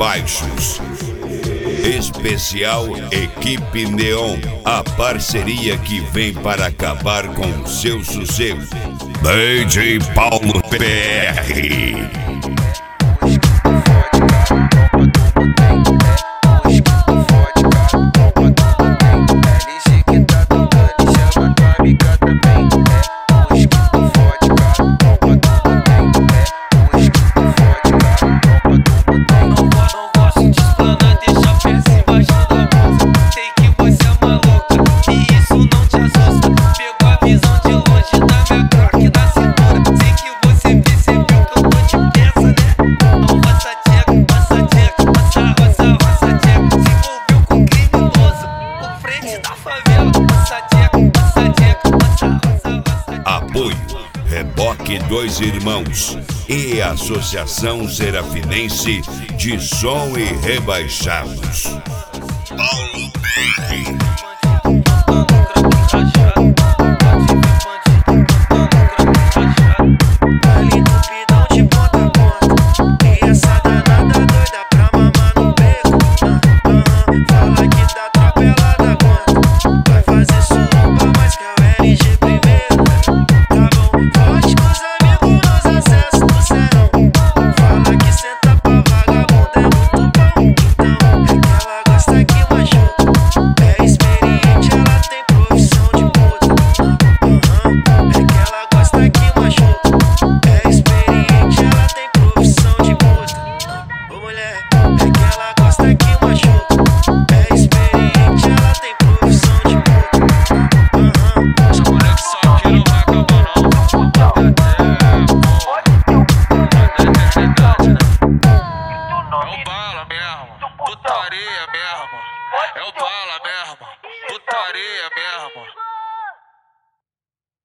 baixos. Especial Equipe Neon, a parceria que vem para acabar com seu sossego. DJ Paulo PR. Apoio Reboque Dois Irmãos e Associação Serafinense de Som e Rebaixados. Paulo PR. Putaria mesmo, é o bala mesmo, putaria mesmo.